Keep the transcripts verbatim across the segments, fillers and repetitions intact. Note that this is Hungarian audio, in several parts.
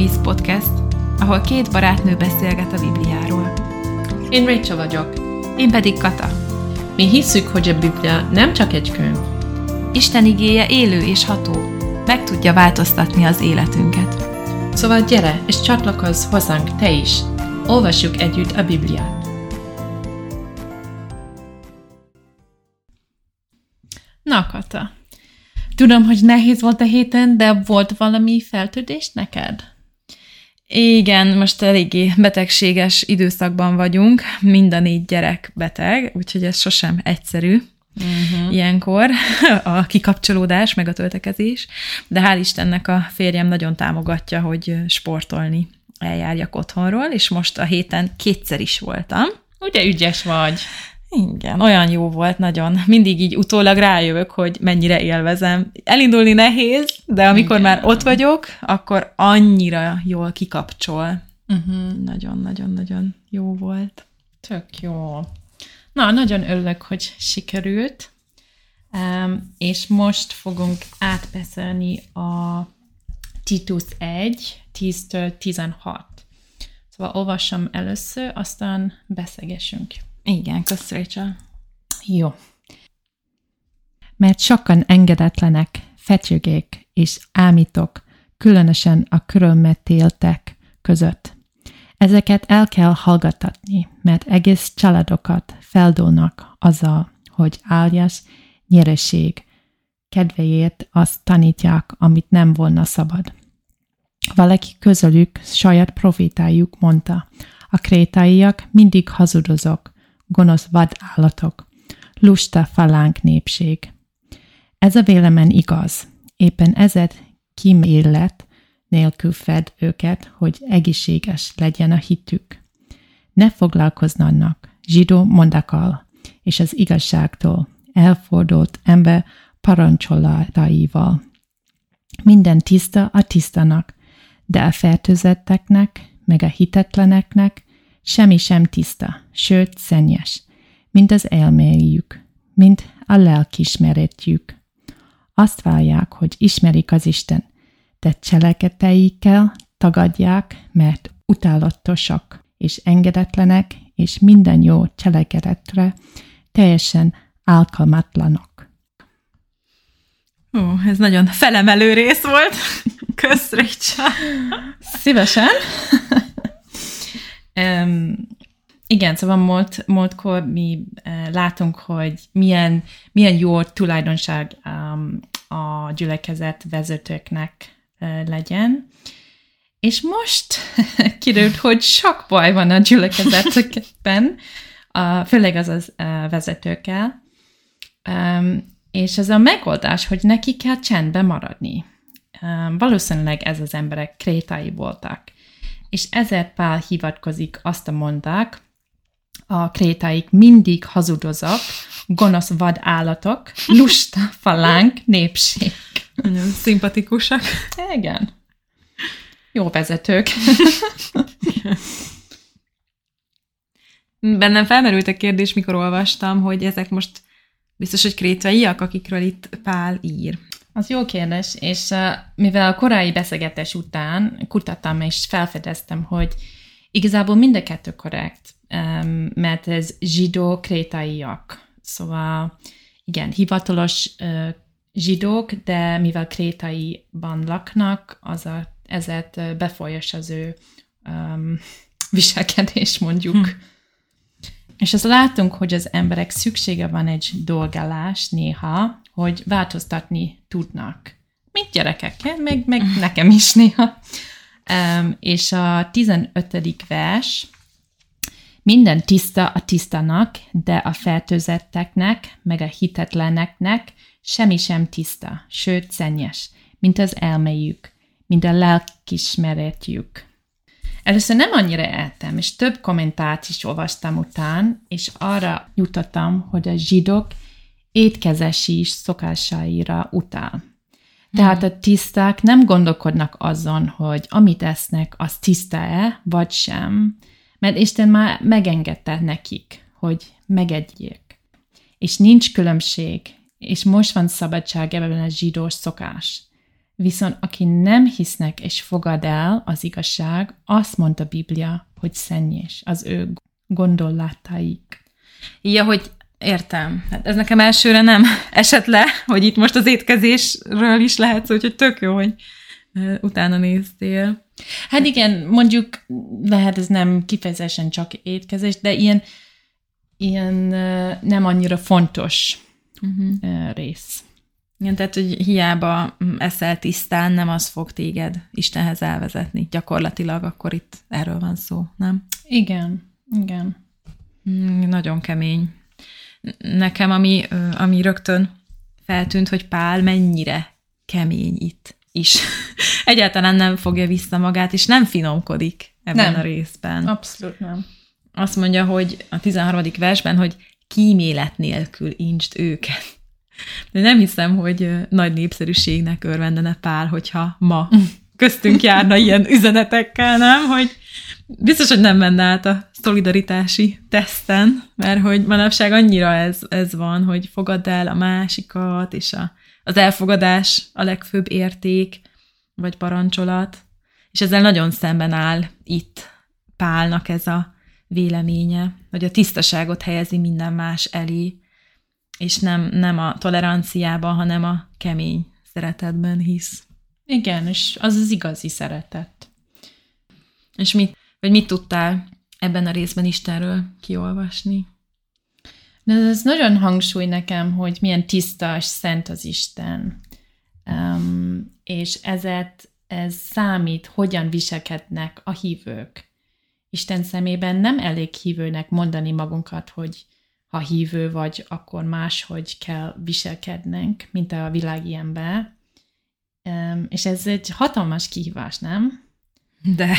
Víz Podcast, ahol két barátnő beszélget a Bibliáról. Én Rachel vagyok. Én pedig Kata. Mi hisszük, hogy a Biblia nem csak egy könyv. Isten igéje élő és ható, meg tudja változtatni az életünket. Szóval gyere, és csatlakozz hozzánk te is. Olvassuk együtt a Bibliát. Na, Kata. Tudom, hogy nehéz volt a héten, de volt valami feltűnés neked? Igen, most eléggé betegséges időszakban vagyunk, mind a négy gyerek beteg, úgyhogy ez sosem egyszerű uh-huh. ilyenkor, a kikapcsolódás, meg a töltekezés, de hál' Istennek a férjem nagyon támogatja, hogy sportolni eljárjak otthonról, és most a héten kétszer is voltam. Ugye ügyes vagy? Igen, olyan jó volt nagyon. Mindig így utólag rájövök, hogy mennyire élvezem. Elindulni nehéz, de amikor Igen. már ott vagyok, akkor annyira jól kikapcsol. Uh-huh. Nagyon-nagyon-nagyon jó volt. Tök jó. Na, nagyon örülök, hogy sikerült. Um, és most fogunk átbeszélni a Titus egy, tíztől tizenhat. Szóval olvassam először, aztán beszélgessünk. Igen, kösz, Rachel. Jó. Mert sokan engedetlenek, fetyögék és ámítok, különösen a körülmetéltek között. Ezeket el kell hallgattatni, mert egész családokat feldolnak azzal, hogy áljas nyereség kedvéért azt tanítják, amit nem volna szabad. Valaki közülük saját profétájuk mondta, a krétaiak mindig hazudozok, gonosz vadállatok, lusta falánk népség. Ez a vélemény igaz, éppen ezért kímélet nélkül fed őket, hogy egészséges legyen a hitük. Ne foglalkozzanak zsidó mondakkal és az igazságtól elfordult ember parancsolataival. Minden tiszta a tisztának, de a fertőzetteknek, meg a hitetleneknek semmi sem tiszta, sőt szennyes, mint az elméjük, mint a lelkiismeretjük. Azt várják, hogy ismerik az Isten, de cselekedeikkel tagadják, mert utálatosak és engedetlenek, és minden jó cselekedetre teljesen alkalmatlanok. Ó, ez nagyon felemelő rész volt. Kösz, Rachel. Szívesen. Um, igen, szóval múlt, múltkor mi uh, látunk, hogy milyen, milyen jó tulajdonság um, a gyülekezet vezetőknek uh, legyen. És most kiderült, hogy sok baj van a gyülekezetekben, uh, főleg az az uh, vezetőkkel. Um, és ez a megoldás, hogy neki kell csendben maradni. Um, valószínűleg ez az emberek krétai voltak. És ezért Pál hivatkozik, azt a mondák, a krétaik mindig hazudozak, gonosz vadállatok, lusta falánk népség. Nagyon szimpatikusak. Igen. Jó vezetők. Bennem felmerült a kérdés, mikor olvastam, hogy ezek most biztos, hogy krétaiak, akikről itt Pál ír. Az jó kérdés, és uh, mivel a korai beszélgetés után kutattam és felfedeztem, hogy igazából mind a kettő korrekt, um, mert ez zsidó krétaiak. Szóval igen, hivatalos uh, zsidók, de mivel krétaiban laknak, az a, ezért befolyás az ő um, viselkedés, mondjuk. Hm. És azt látunk, hogy az emberek szüksége van egy dolgálás néha, hogy változtatni tudnak. Mint gyerekek, meg, meg nekem is néha. Um, és a tizenötödik vers, minden tiszta a tisztának, de a fertőzetteknek, meg a hitetleneknek semmi sem tiszta, sőt szennyes, mint az elméjük, mint a lelkiismeretjük. Először nem annyira éltem, és több kommentárt is olvastam után, és arra jutottam, hogy a zsidók étkezési szokásaira utál. Tehát a tiszták nem gondolkodnak azon, hogy amit esznek, az tiszta-e, vagy sem, mert Isten már megengedte nekik, hogy megegyék. És nincs különbség, és most van szabadság ebben a zsidós szokás. Viszont aki nem hisznek és fogad el az igazság, azt mondta a Biblia, hogy szennyes az ő gondolataik. Ja, hogy értem. Hát ez nekem elsőre nem esett le, hogy itt most az étkezésről is lehet szó, úgyhogy tök jó, hogy utána néztél. Hát igen, mondjuk lehet ez nem kifejezetten csak étkezés, de ilyen, ilyen nem annyira fontos uh-huh. rész. Igen, tehát, hogy hiába eszel tisztán, nem az fog téged Istenhez elvezetni. Gyakorlatilag akkor itt erről van szó, nem? Igen, igen. Nagyon kemény. Nekem, ami, ami rögtön feltűnt, hogy Pál mennyire kemény itt is. Egyáltalán nem fogja vissza magát, és nem finomkodik ebben nem. a részben. Abszolút nem. Azt mondja, hogy a tizenharmadik versben, hogy kímélet nélkül intsd őket. De nem hiszem, hogy nagy népszerűségnek örvendene Pál, hogyha ma köztünk járna ilyen üzenetekkel, nem? Hogy biztos, hogy nem menne át a szolidaritási teszten, mert hogy manapság annyira ez, ez van, hogy fogadd el a másikat, és a, az elfogadás a legfőbb érték, vagy parancsolat, és ezzel nagyon szemben áll itt Pálnak ez a véleménye, hogy a tisztaságot helyezi minden más elé, és nem, nem a toleranciában, hanem a kemény szeretetben hisz. Igen, és az az igazi szeretet. És mit, vagy mit tudtál ebben a részben Istenről kiolvasni? De ez nagyon hangsúly nekem, hogy milyen tiszta és szent az Isten. Um, és ezért ez számít, hogyan viselkednek a hívők. Isten szemében nem elég hívőnek mondani magunkat, hogy ha hívő vagy, akkor máshogy kell viselkednünk, mint a világi ember. Um, és ez egy hatalmas kihívás, nem? De...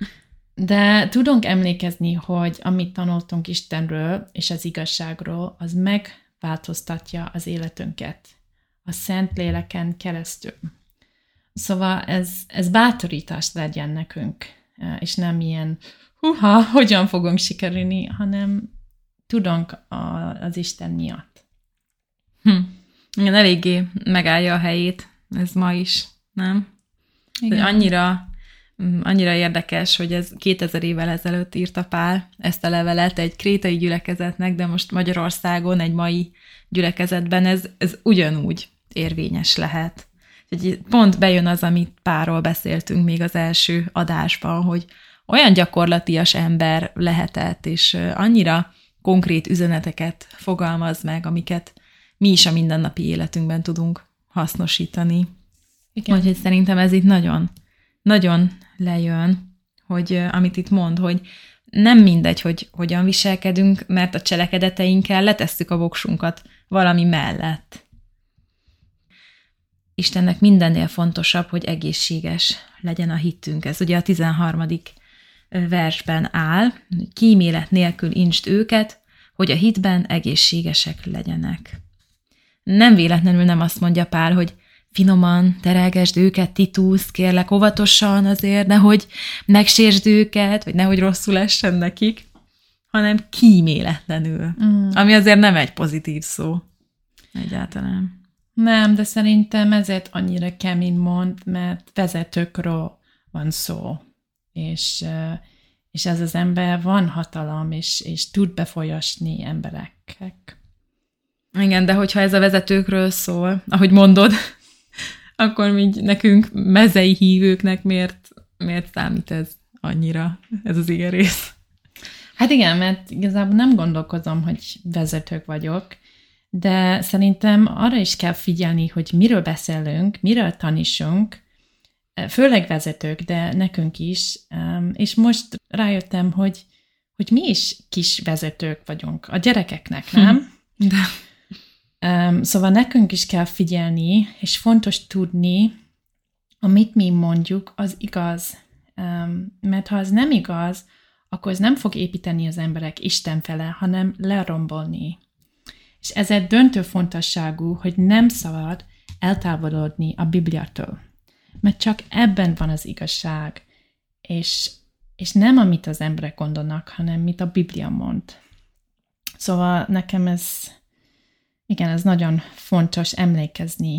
De tudunk emlékezni, hogy amit tanultunk Istenről és az igazságról, az megváltoztatja az életünket a Szent Léleken keresztül. Szóval ez, ez bátorítás legyen nekünk, és nem ilyen, huha, hogyan fogunk sikerülni, hanem tudunk a, az Isten miatt. Hm. Igen, eléggé megállja a helyét, ez ma is, nem? Igen. Annyira... Annyira érdekes, hogy ez kétezer évvel ezelőtt írta Pál ezt a levelet egy krétai gyülekezetnek, de most Magyarországon, egy mai gyülekezetben ez, ez ugyanúgy érvényes lehet. Pont bejön az, amit Pálról beszéltünk még az első adásban, hogy olyan gyakorlatias ember lehetett, és annyira konkrét üzeneteket fogalmaz meg, amiket mi is a mindennapi életünkben tudunk hasznosítani. Igen. Úgyhogy szerintem ez itt nagyon, nagyon lejön, hogy amit itt mond, hogy nem mindegy, hogy hogyan viselkedünk, mert a cselekedeteinkkel letesszük a voksunkat valami mellett. Istennek mindennél fontosabb, hogy egészséges legyen a hitünk. Ez ugye a tizenharmadik versben áll, kímélet nélkül intsd őket, hogy a hitben egészségesek legyenek. Nem véletlenül nem azt mondja Pál, hogy finoman terelgesd őket, Titusz, kérlek óvatosan azért, nehogy megsértsd őket, vagy nehogy rosszul essen nekik, hanem kíméletlenül. Mm. Ami azért nem egy pozitív szó. Egyáltalán. Nem, de szerintem ezért annyira kemény mond, mert vezetőkről van szó. És, és ez az ember van hatalom, és, és tud befolyasni embereknek. Igen, de hogyha ez a vezetőkről szól, ahogy mondod, akkor így nekünk mezei hívőknek miért, miért számít ez annyira, ez az ige rész? Hát igen, mert igazából nem gondolkozom, hogy vezetők vagyok, de szerintem arra is kell figyelni, hogy miről beszélünk, miről tanítsunk, főleg vezetők, de nekünk is, és most rájöttem, hogy, hogy mi is kis vezetők vagyunk, a gyerekeknek, nem? De... Um, szóval nekünk is kell figyelni, és fontos tudni, amit mi mondjuk, az igaz. Um, mert ha az nem igaz, akkor ez nem fog építeni az emberek Isten fele, hanem lerombolni. És ezért döntő fontosságú, hogy nem szabad eltávolodni a Bibliától. Mert csak ebben van az igazság, és, és nem amit az emberek gondolnak, hanem mit a Biblia mond. Szóval nekem ez... Igen, ez nagyon fontos emlékezni,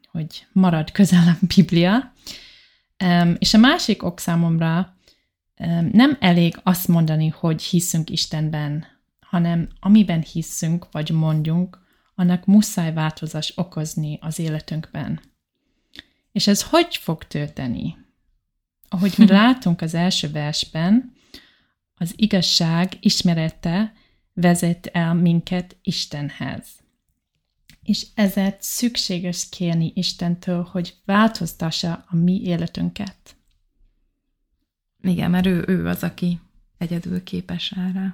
hogy marad közel a Biblia. És a másik ok számomra, nem elég azt mondani, hogy hiszünk Istenben, hanem amiben hiszünk, vagy mondjunk, annak muszáj változás okozni az életünkben. És ez hogy fog történni? Ahogy mi látunk az első versben, az igazság ismerete vezet el minket Istenhez. És ezért szükséges kérni Istentől, hogy változtassa a mi életünket. Igen, mert ő, ő az, aki egyedül képes erre.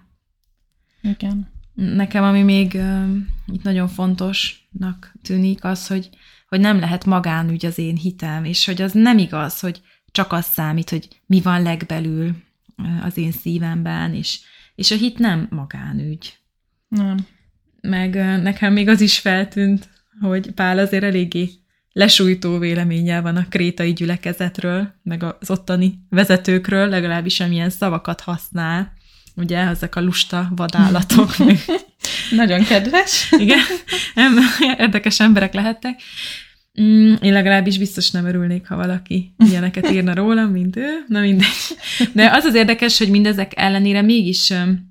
Igen. Nekem, ami még uh, itt nagyon fontosnak tűnik, az, hogy, hogy nem lehet magánügy az én hitem, és hogy az nem igaz, hogy csak az számít, hogy mi van legbelül az én szívemben, és, és a hit nem magánügy. Nem. Meg uh, nekem még az is feltűnt, hogy Pál azért eléggé lesújtó véleménnyel van a krétai gyülekezetről, meg az ottani vezetőkről, legalábbis amilyen szavakat használ. Ugye, ezek a lusta vadállatok. Nagyon kedves. Igen, érdekes emberek lehettek. Én legalábbis biztos nem örülnék, ha valaki ilyeneket írna rólam, mint ő. Na mindegy. De az az érdekes, hogy mindezek ellenére mégis öm,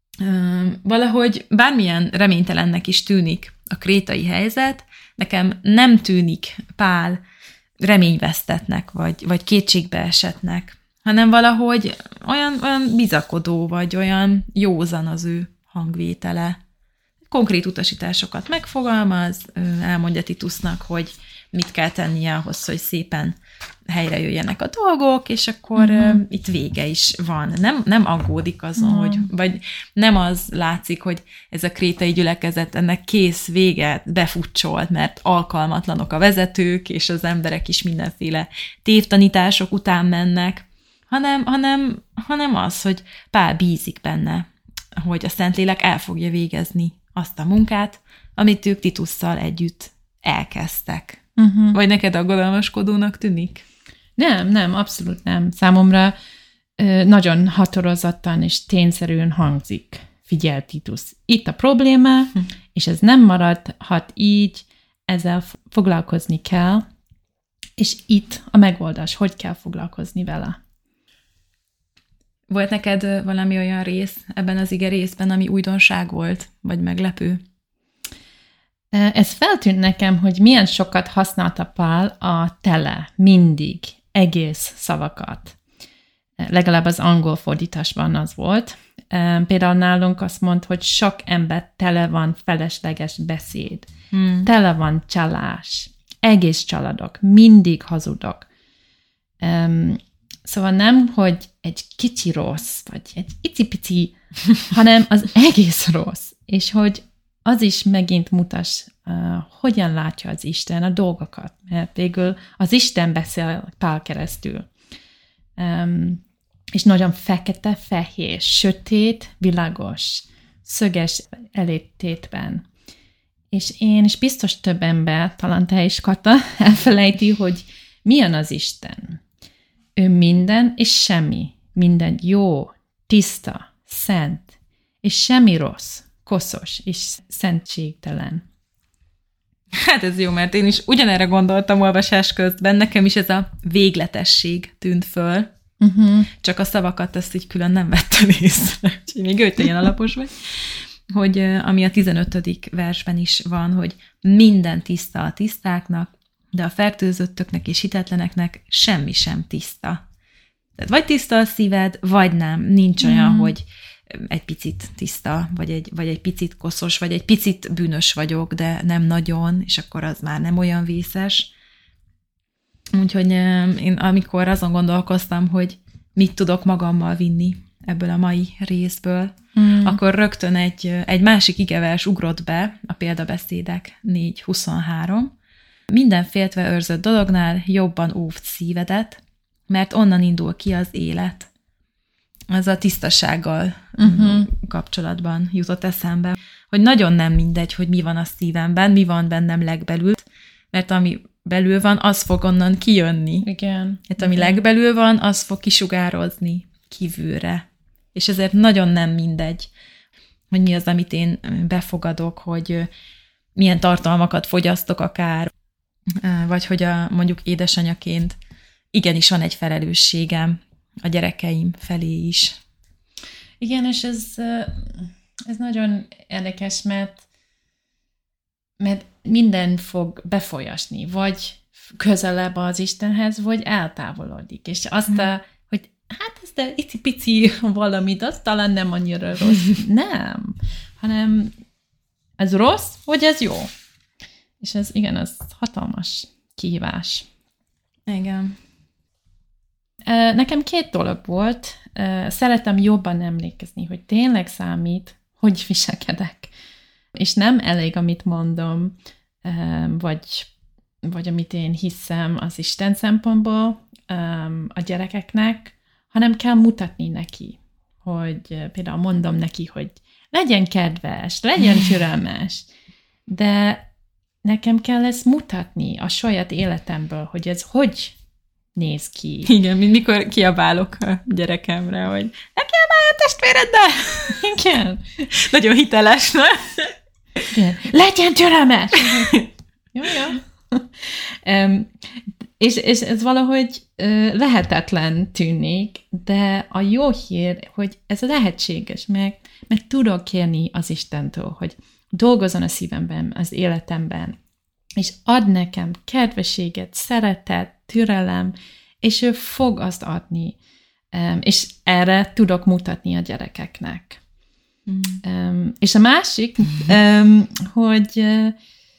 öm, valahogy bármilyen reménytelennek is tűnik a krétai helyzet, nekem nem tűnik Pál reményvesztetnek, vagy, vagy kétségbeesettnek, hanem valahogy olyan, olyan bizakodó, vagy olyan józan az ő hangvétele. Konkrét utasításokat megfogalmaz, elmondja Titusnak, hogy mit kell tennie ahhoz, hogy szépen helyre jöjjenek a dolgok, és akkor uh-huh. itt vége is van. Nem, nem aggódik azon, uh-huh. hogy, vagy nem az látszik, hogy ez a krétai gyülekezet ennek kész vége befutcsolt, mert alkalmatlanok a vezetők, és az emberek is mindenféle tévtanítások után mennek, hanem, hanem, hanem az, hogy Pál bízik benne, hogy a Szentlélek el fogja végezni azt a munkát, amit ők Titusszal együtt elkezdtek. Uh-huh. Vagy neked aggodalmaskodónak tűnik? Nem, nem, abszolút nem. Számomra ö, nagyon határozottan és tényszerűen hangzik. Figyelj, Titus, itt a probléma, hm. és ez nem maradhat így, ezzel foglalkozni kell, és itt a megoldás, hogy kell foglalkozni vele. Volt neked valami olyan rész ebben az ige részben, ami újdonság volt, vagy meglepő? Ez feltűnt nekem, hogy milyen sokat használta Pál a tele, mindig, egész szavakat. Legalább az angol fordításban az volt. Például nálunk azt mondta, hogy sok ember tele van felesleges beszéd, hmm. tele van csalás, egész családok, mindig hazudok. Szóval nem, hogy egy kicsi rossz, vagy egy icipici, hanem az egész rossz. És hogy az is megint mutas, uh, hogyan látja az Isten a dolgokat. Mert végül az Isten beszél Pál keresztül. Um, és nagyon fekete, fehér, sötét, világos, szöges ellentétben. És én is biztos több ember, talán te is, Kata, elfelejti, hogy milyen az Isten. Ő minden és semmi. Minden jó, tiszta, szent, és semmi rossz, koszos és szentségtelen. Hát ez jó, mert én is ugyanerre gondoltam olvasás közben, nekem is ez a végletesség tűnt föl, uh-huh. csak a szavakat ezt így külön nem vettem észre, úgyhogy még őt ilyen alapos vagy, hogy ami a tizenötödik versben is van, hogy minden tiszta a tisztáknak, de a fertőzöttöknek és hitetleneknek semmi sem tiszta. Tehát vagy tiszta a szíved, vagy nem. Nincs olyan, mm. hogy egy picit tiszta, vagy egy, vagy egy picit koszos, vagy egy picit bűnös vagyok, de nem nagyon, és akkor az már nem olyan vészes. Úgyhogy én amikor azon gondolkoztam, hogy mit tudok magammal vinni ebből a mai részből, mm. akkor rögtön egy, egy másik igevers ugrott be, a példabeszédek négy huszonhárom. Minden féltve őrzött dolognál jobban óvd szívedet, mert onnan indul ki az élet. Ez a tisztasággal uh-huh. kapcsolatban jutott eszembe, hogy nagyon nem mindegy, hogy mi van a szívemben, mi van bennem legbelül, mert ami belül van, az fog onnan kijönni. Igen. Hát ami Igen. legbelül van, az fog kisugározni kívülre. És ezért nagyon nem mindegy, hogy mi az, amit én befogadok, hogy milyen tartalmakat fogyasztok akár, vagy hogy a, mondjuk édesanyaként igenis van egy felelősségem a gyerekeim felé is. Igen, és ez, ez nagyon érdekes, mert, mert minden fog befolyasni, vagy közelebb az Istenhez, vagy eltávolodik. És azt, a, hogy hát ez de icipici valamit, az talán nem annyira rossz. Nem, hanem ez rossz, vagy ez jó. És ez igen, az hatalmas kihívás. Igen. Nekem két dolog volt. Szeretem jobban emlékezni, hogy tényleg számít, hogy viselkedek. És nem elég, amit mondom, vagy, vagy amit én hiszem az Isten szempontból a gyerekeknek, hanem kell mutatni neki, hogy például mondom neki, hogy legyen kedves, legyen türelmes, de nekem kell ezt mutatni a saját életemből, hogy ez hogy néz ki. Igen, mikor kiabálok a gyerekemre, hogy ne kiabálj a testvéreddel! Igen. Nagyon hiteles, ne? Igen. Legyen türelmes! Jó, jó. Um, és, és ez valahogy uh, lehetetlen tűnik, de a jó hír, hogy ez lehetséges, mert, mert tudok kérni az Istentől, hogy dolgozzon a szívemben, az életemben, és ad nekem kedvességet, szeretet, türelem, és ő fog azt adni, um, és erre tudok mutatni a gyerekeknek. Mm. Um, és a másik, um, hogy uh,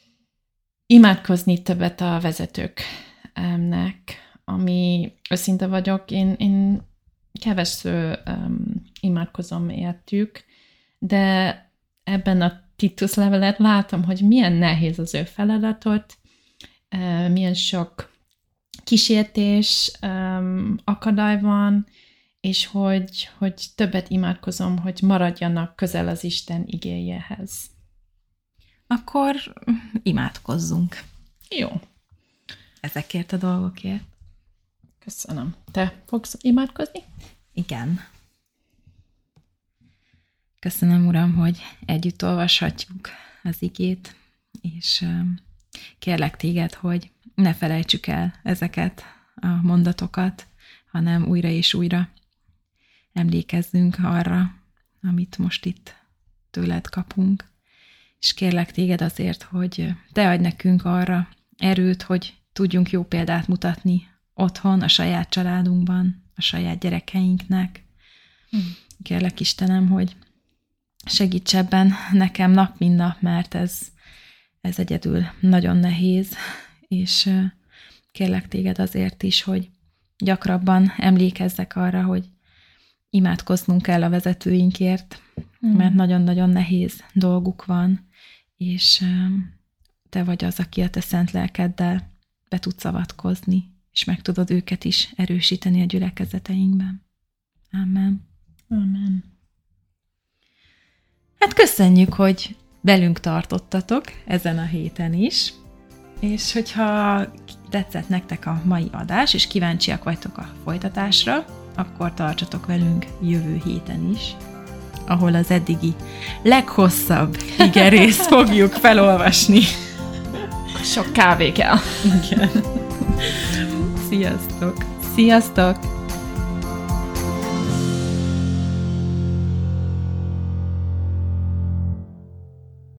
imádkozni többet a vezetőknek, ami őszinte vagyok, én, én keveső um, imádkozom értük, de ebben a Titus levelet látom, hogy milyen nehéz az ő feladatot, uh, milyen sok kísértés, um, akadály van, és hogy, hogy többet imádkozom, hogy maradjanak közel az Isten igéjehez. Akkor imádkozzunk. Jó. Ezekért a dolgokért. Köszönöm. Te fogsz imádkozni? Igen. Köszönöm, Uram, hogy együtt olvashatjuk az igét, és kérlek téged, hogy ne felejtsük el ezeket a mondatokat, hanem újra és újra emlékezzünk arra, amit most itt tőled kapunk. És kérlek téged azért, hogy te adj nekünk arra erőt, hogy tudjunk jó példát mutatni otthon, a saját családunkban, a saját gyerekeinknek. Hmm. Kérlek Istenem, hogy segíts ebben nekem nap, mint nap, mert ez, ez egyedül nagyon nehéz, és kérlek téged azért is, hogy gyakrabban emlékezzek arra, hogy imádkoznunk kell a vezetőinkért, hmm. mert nagyon-nagyon nehéz dolguk van, és te vagy az, aki a te szent lelkeddel be tudsz avatkozni, és meg tudod őket is erősíteni a gyülekezeteinkben. Amen. Amen. Hát köszönjük, hogy velünk tartottatok ezen a héten is, és hogyha tetszett nektek a mai adás, és kíváncsiak vagytok a folytatásra, akkor tartsatok velünk jövő héten is, ahol az eddigi leghosszabb igerészt fogjuk felolvasni. Sok kávé kell. Igen. Sziasztok! Sziasztok!